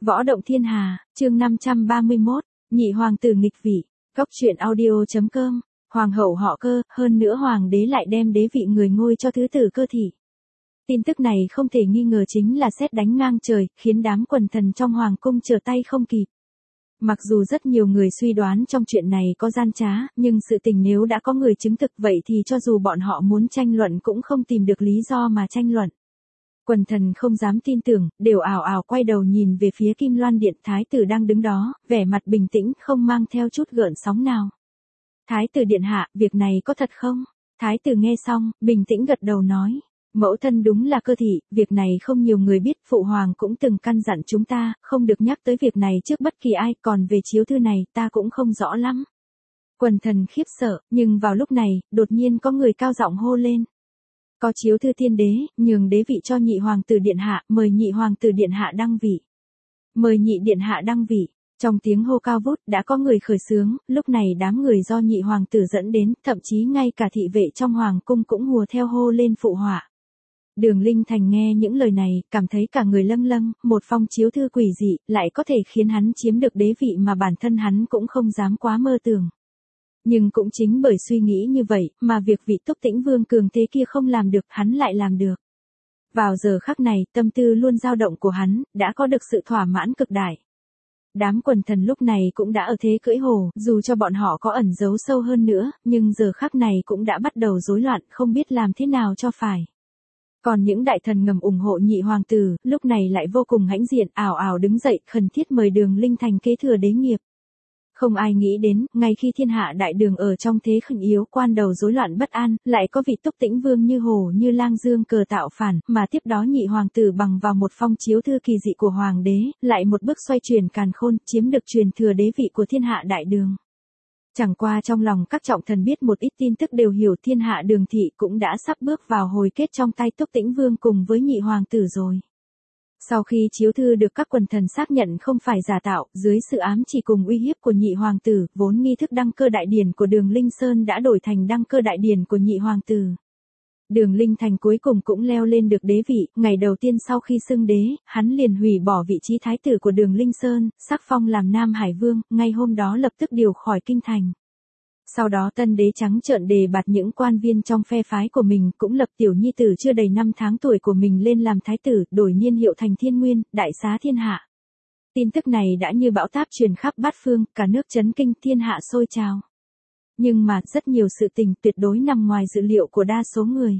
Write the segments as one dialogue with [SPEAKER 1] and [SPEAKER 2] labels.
[SPEAKER 1] Võ động thiên hà, chương 531, nhị hoàng tử nghịch vị, góc truyện audio.com, hoàng hậu họ Cơ, hơn nữa hoàng đế lại đem đế vị người ngôi cho thứ tử Cơ thị. Tin tức này không thể nghi ngờ chính là sét đánh ngang trời, khiến đám quần thần trong hoàng cung trở tay không kịp. Mặc dù rất nhiều người suy đoán trong chuyện này có gian trá, nhưng sự tình nếu đã có người chứng thực vậy thì cho dù bọn họ muốn tranh luận cũng không tìm được lý do mà tranh luận. Quần thần không dám tin tưởng, đều ảo ảo quay đầu nhìn về phía Kim Loan Điện, thái tử đang đứng đó, vẻ mặt bình tĩnh, không mang theo chút gợn sóng nào. Thái tử điện hạ, việc này có thật không? Thái tử nghe xong, bình tĩnh gật đầu nói. Mẫu thân đúng là Cơ thị, việc này không nhiều người biết, phụ hoàng cũng từng căn dặn chúng ta, không được nhắc tới việc này trước bất kỳ ai, còn về chiếu thư này, ta cũng không rõ lắm. Quần thần khiếp sợ, nhưng vào lúc này, đột nhiên có người cao giọng hô lên. Có chiếu thư thiên đế, nhường đế vị cho nhị hoàng tử điện hạ, mời nhị hoàng tử điện hạ đăng vị. Mời nhị điện hạ đăng vị. Trong tiếng hô cao vút đã có người khởi xướng, lúc này đám người do nhị hoàng tử dẫn đến, thậm chí ngay cả thị vệ trong hoàng cung cũng hùa theo hô lên phụ họa. Đường Linh Thành nghe những lời này, cảm thấy cả người lâng lâng, một phong chiếu thư quỷ dị, lại có thể khiến hắn chiếm được đế vị mà bản thân hắn cũng không dám quá mơ tưởng. Nhưng cũng chính bởi suy nghĩ như vậy, mà việc vị Túc Tĩnh Vương cường thế kia không làm được, hắn lại làm được. Vào giờ khắc này, tâm tư luôn dao động của hắn, đã có được sự thỏa mãn cực đại. Đám quần thần lúc này cũng đã ở thế cưỡi hổ, dù cho bọn họ có ẩn giấu sâu hơn nữa, nhưng giờ khắc này cũng đã bắt đầu rối loạn, không biết làm thế nào cho phải. Còn những đại thần ngầm ủng hộ nhị hoàng tử, lúc này lại vô cùng hãnh diện, ảo ảo đứng dậy, khẩn thiết mời Đường Linh Thành kế thừa đế nghiệp. Không ai nghĩ đến, ngay khi thiên hạ đại đường ở trong thế khẩn yếu quan đầu rối loạn bất an, lại có vị Túc Tĩnh Vương như hổ như lang dương cờ tạo phản, mà tiếp đó nhị hoàng tử bằng vào một phong chiếu thư kỳ dị của hoàng đế, lại một bước xoay chuyển càn khôn, chiếm được truyền thừa đế vị của thiên hạ đại đường. Chẳng qua trong lòng các trọng thần biết một ít tin tức đều hiểu thiên hạ đường thị cũng đã sắp bước vào hồi kết trong tay Túc Tĩnh Vương cùng với nhị hoàng tử rồi. Sau khi chiếu thư được các quần thần xác nhận không phải giả tạo, dưới sự ám chỉ cùng uy hiếp của nhị hoàng tử, vốn nghi thức đăng cơ đại điển của Đường Linh Sơn đã đổi thành đăng cơ đại điển của nhị hoàng tử. Đường Linh Thành cuối cùng cũng leo lên được đế vị, ngày đầu tiên sau khi xưng đế, hắn liền hủy bỏ vị trí thái tử của Đường Linh Sơn, sắc phong làm Nam Hải Vương, ngay hôm đó lập tức điều khỏi kinh thành. Sau đó tân đế trắng trợn đề bạt những quan viên trong phe phái của mình, cũng lập tiểu nhi tử chưa đầy 5 tháng tuổi của mình lên làm thái tử, đổi niên hiệu thành Thiên Nguyên, đại xá thiên hạ. Tin tức này đã như bão táp truyền khắp bát phương, cả nước chấn kinh, thiên hạ sôi trào. Nhưng mà, rất nhiều sự tình tuyệt đối nằm ngoài dự liệu của đa số người.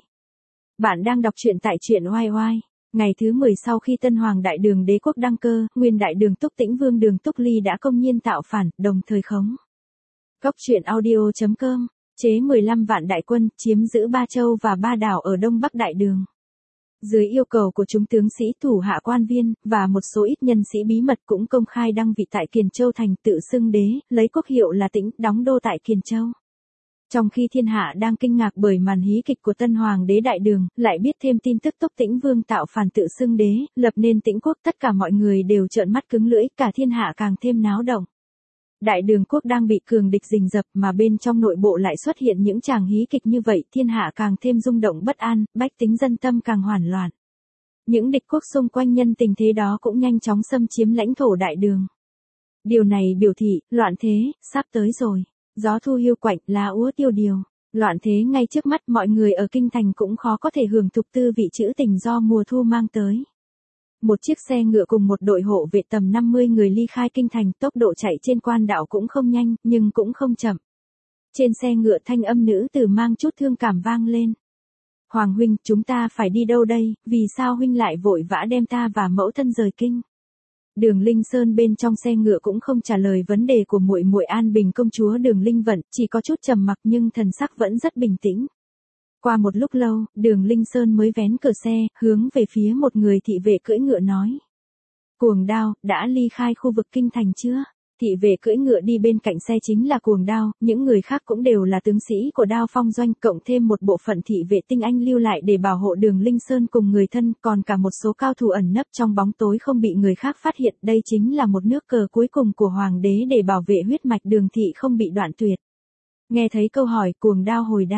[SPEAKER 1] Bạn đang đọc truyện tại truyện oai oai. Ngày thứ 10 sau khi Tân Hoàng Đại Đường Đế quốc đăng cơ, nguyên đại đường Túc Tĩnh Vương Đường Túc Ly đã công nhiên tạo phản, đồng thời khống. Góc truyện audio.com, chế 15 vạn đại quân, chiếm giữ 3 châu và 3 đảo ở Đông Bắc Đại Đường. Dưới yêu cầu của chúng tướng sĩ thủ hạ quan viên, và một số ít nhân sĩ bí mật cũng công khai đăng vị tại Kiền Châu thành, tự xưng đế, lấy quốc hiệu là Tĩnh, đóng đô tại Kiền Châu. Trong khi thiên hạ đang kinh ngạc bởi màn hí kịch của Tân Hoàng đế Đại Đường, lại biết thêm tin tức Túc Tĩnh Vương tạo phản tự xưng đế, lập nên Tĩnh quốc, tất cả mọi người đều trợn mắt cứng lưỡi, cả thiên hạ càng thêm náo động. Đại đường quốc đang bị cường địch rình rập, mà bên trong nội bộ lại xuất hiện những tràng hí kịch như vậy, thiên hạ càng thêm rung động bất an, bách tính dân tâm càng hoảng loạn. Những địch quốc xung quanh nhân tình thế đó cũng nhanh chóng xâm chiếm lãnh thổ đại đường. Điều này biểu thị, loạn thế, sắp tới rồi. Gió thu hiu quạnh, lá úa tiêu điều. Loạn thế ngay trước mắt, mọi người ở kinh thành cũng khó có thể hưởng thụ tư vị trữ tình do mùa thu mang tới. Một chiếc xe ngựa cùng một đội hộ vệ tầm 50 người ly khai kinh thành, tốc độ chạy trên quan đạo cũng không nhanh, nhưng cũng không chậm. Trên xe ngựa thanh âm nữ tử mang chút thương cảm vang lên. Hoàng huynh, chúng ta phải đi đâu đây, vì sao huynh lại vội vã đem ta và mẫu thân rời kinh? Đường Linh Sơn bên trong xe ngựa cũng không trả lời vấn đề của muội muội An Bình công chúa Đường Linh Vận, chỉ có chút trầm mặc nhưng thần sắc vẫn rất bình tĩnh. Qua một lúc lâu, Đường Linh Sơn mới vén cửa xe, hướng về phía một người thị vệ cưỡi ngựa nói. Cuồng Đao, đã ly khai khu vực kinh thành chưa? Thị vệ cưỡi ngựa đi bên cạnh xe chính là Cuồng Đao, những người khác cũng đều là tướng sĩ của Đao Phong doanh, cộng thêm một bộ phận thị vệ tinh anh lưu lại để bảo hộ Đường Linh Sơn cùng người thân, còn cả một số cao thủ ẩn nấp trong bóng tối không bị người khác phát hiện, đây chính là một nước cờ cuối cùng của hoàng đế để bảo vệ huyết mạch Đường thị không bị đoạn tuyệt. Nghe thấy câu hỏi, Cuồng Đao hồi đáp.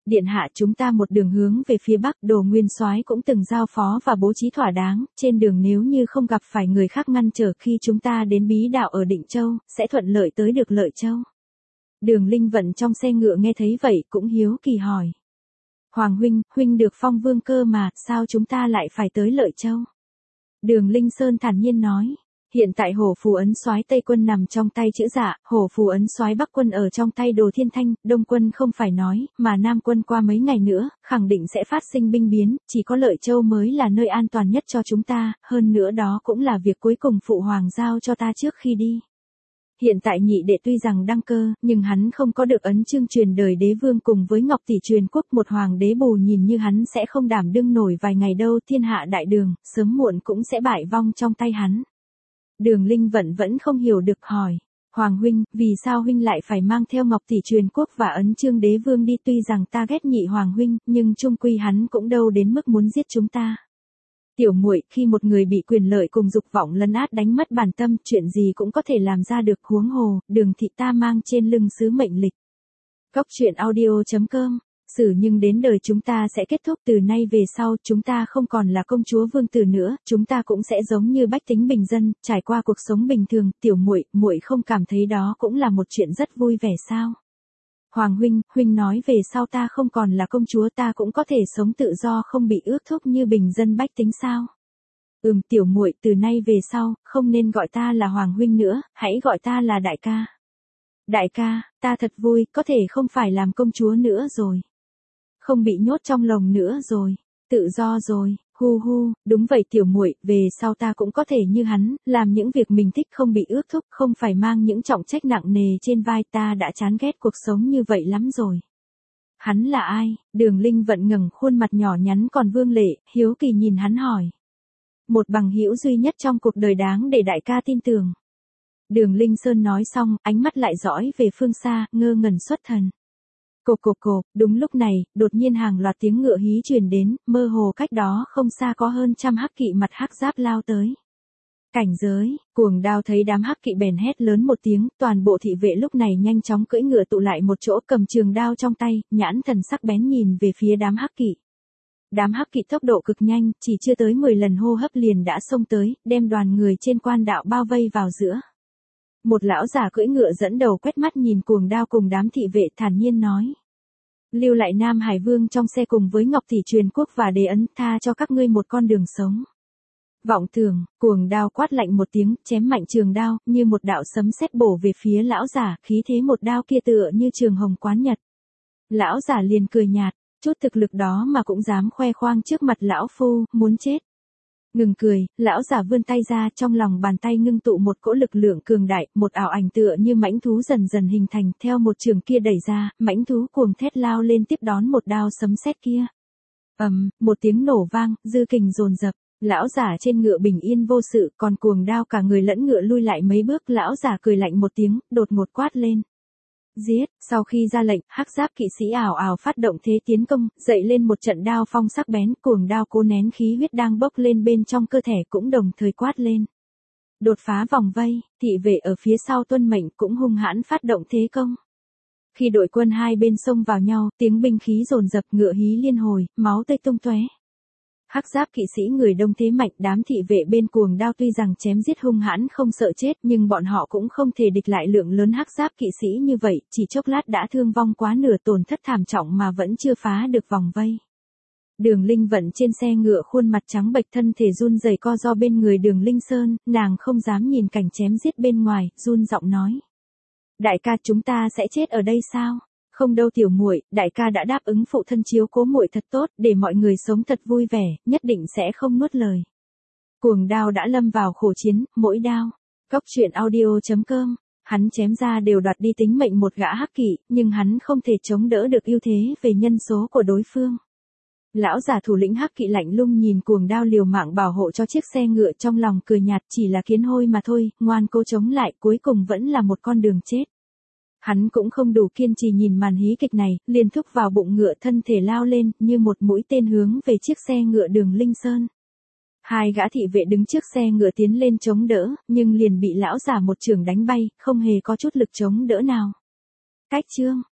[SPEAKER 1] Điện hạ, chúng ta một đường hướng về phía bắc, Đồ Nguyên Soái cũng từng giao phó và bố trí thỏa đáng, trên đường nếu như không gặp phải người khác ngăn trở khi chúng ta đến bí đạo ở Định Châu, sẽ thuận lợi tới được Lợi Châu. Đường Linh Vận trong xe ngựa nghe thấy vậy cũng hiếu kỳ hỏi. Hoàng huynh, huynh được phong vương cơ mà, sao chúng ta lại phải tới Lợi Châu? Đường Linh Sơn thản nhiên nói. Hiện tại Hổ Phù Ấn Soái Tây quân nằm trong tay Chữ Dạ, Hổ Phù Ấn Soái Bắc quân ở trong tay Đồ Thiên Thanh, Đông quân không phải nói, mà Nam quân qua mấy ngày nữa, khẳng định sẽ phát sinh binh biến, chỉ có Lợi Châu mới là nơi an toàn nhất cho chúng ta, hơn nữa đó cũng là việc cuối cùng phụ hoàng giao cho ta trước khi đi. Hiện tại nhị đệ tuy rằng đăng cơ, nhưng hắn không có được ấn chương truyền đời đế vương cùng với Ngọc Tỷ truyền quốc, một hoàng đế bù nhìn như hắn sẽ không đảm đương nổi vài ngày đâu, thiên hạ đại đường, sớm muộn cũng sẽ bại vong trong tay hắn. Đường Linh Vận vẫn không hiểu được hỏi. Hoàng huynh, vì sao huynh lại phải mang theo Ngọc Tỷ truyền quốc và ấn chương đế vương đi, tuy rằng ta ghét nhị hoàng huynh, nhưng chung quy hắn cũng đâu đến mức muốn giết chúng ta. Tiểu muội, khi một người bị quyền lợi cùng dục vọng lấn át đánh mất bản tâm, chuyện gì cũng có thể làm ra được, huống hồ, Đường thị ta mang trên lưng sứ mệnh lịch. Cốc truyện audio.com. Sử nhưng đến đời chúng ta sẽ kết thúc, từ nay về sau chúng ta không còn là công chúa vương tử nữa, chúng ta cũng sẽ giống như bách tính bình dân, trải qua cuộc sống bình thường. Tiểu muội, muội không cảm thấy đó cũng là một chuyện rất vui vẻ sao? Hoàng huynh, huynh nói về sau ta không còn là công chúa, ta cũng có thể sống tự do không bị ước thúc như bình dân bách tính sao? Tiểu muội, từ nay về sau, không nên gọi ta là Hoàng huynh nữa, hãy gọi ta là đại ca. Đại ca, ta thật vui, có thể không phải làm công chúa nữa rồi. Không bị nhốt trong lồng nữa rồi, tự do rồi. Hu hu, đúng vậy tiểu muội, về sau ta cũng có thể như hắn, làm những việc mình thích không bị ước thúc, không phải mang những trọng trách nặng nề trên vai, ta đã chán ghét cuộc sống như vậy lắm rồi. Hắn là ai? Đường Linh Vận ngẩng khuôn mặt nhỏ nhắn còn vương lệ, hiếu kỳ nhìn hắn hỏi. Một bằng hữu duy nhất trong cuộc đời đáng để đại ca tin tưởng. Đường Linh Sơn nói xong, ánh mắt lại dõi về phương xa, ngơ ngẩn xuất thần. Cộp, đúng lúc này, đột nhiên hàng loạt tiếng ngựa hí truyền đến, mơ hồ cách đó không xa có hơn trăm hắc kỵ mặt hắc giáp lao tới. Cảnh giới, Cuồng Đao thấy đám hắc kỵ bèn hét lớn một tiếng, toàn bộ thị vệ lúc này nhanh chóng cưỡi ngựa tụ lại một chỗ, cầm trường đao trong tay, nhãn thần sắc bén nhìn về phía đám hắc kỵ. Đám hắc kỵ tốc độ cực nhanh, chỉ chưa tới 10 lần hô hấp liền đã xông tới, đem đoàn người trên quan đạo bao vây vào giữa. Một lão già cưỡi ngựa dẫn đầu quét mắt nhìn Cuồng Đao cùng đám thị vệ, thản nhiên nói. Lưu lại Nam Hải Vương trong xe cùng với Ngọc Tỷ truyền quốc và đế ấn, tha cho các ngươi một con đường sống. Vọng tưởng, Cuồng Đao quát lạnh một tiếng, chém mạnh trường đao, như một đạo sấm sét bổ về phía lão giả, khí thế một đao kia tựa như trường hồng quán nhật. Lão giả liền cười nhạt, chút thực lực đó mà cũng dám khoe khoang trước mặt lão phu, muốn chết. Ngừng cười, lão giả vươn tay ra, trong lòng bàn tay ngưng tụ một cỗ lực lượng cường đại, một ảo ảnh tựa như mãnh thú dần dần hình thành, theo một trường kia đẩy ra, mãnh thú cuồng thét lao lên tiếp đón một đao sấm sét kia. Một tiếng nổ vang, dư kình dồn dập, lão giả trên ngựa bình yên vô sự, còn Cuồng Đao cả người lẫn ngựa lui lại mấy bước, lão giả cười lạnh một tiếng, đột ngột quát lên. Giết, sau khi ra lệnh, hắc giáp kỵ sĩ ảo ảo phát động thế tiến công, dậy lên một trận đao phong sắc bén, Cuồng Đao cố nén khí huyết đang bốc lên bên trong cơ thể cũng đồng thời quát lên. Đột phá vòng vây, thị vệ ở phía sau tuân mệnh cũng hung hãn phát động thế công. Khi đội quân hai bên xông vào nhau, tiếng binh khí dồn dập, ngựa hí liên hồi, máu tươi tung tóe. Hắc giáp kỵ sĩ người đông thế mạnh, đám thị vệ bên Cuồng Đao tuy rằng chém giết hung hãn không sợ chết, nhưng bọn họ cũng không thể địch lại lượng lớn hắc giáp kỵ sĩ như vậy, chỉ chốc lát đã thương vong quá nửa, tổn thất thảm trọng mà vẫn chưa phá được vòng vây. Đường Linh Vận trên xe ngựa khuôn mặt trắng bệch, thân thể run rẩy co ro bên người Đường Linh Sơn, nàng không dám nhìn cảnh chém giết bên ngoài, run giọng nói: "Đại ca, chúng ta sẽ chết ở đây sao?" "Không đâu tiểu muội, đại ca đã đáp ứng phụ thân chiếu cố muội thật tốt, để mọi người sống thật vui vẻ, nhất định sẽ không nuốt lời." Cuồng Đao đã lâm vào khổ chiến, mỗi đao. Cốc truyện audio.com, hắn chém ra đều đoạt đi tính mệnh một gã hắc kỵ, nhưng hắn không thể chống đỡ được ưu thế về nhân số của đối phương. Lão giả thủ lĩnh hắc kỵ lạnh lùng nhìn Cuồng Đao liều mạng bảo hộ cho chiếc xe ngựa, trong lòng cười nhạt, chỉ là kiến hôi mà thôi, ngoan cố chống lại, cuối cùng vẫn là một con đường chết. Hắn cũng không đủ kiên trì nhìn màn hí kịch này, liền thúc vào bụng ngựa, thân thể lao lên, như một mũi tên hướng về chiếc xe ngựa Đường Linh Sơn. Hai gã thị vệ đứng trước xe ngựa tiến lên chống đỡ, nhưng liền bị lão giả một chưởng đánh bay, không hề có chút lực chống đỡ nào. Cách chương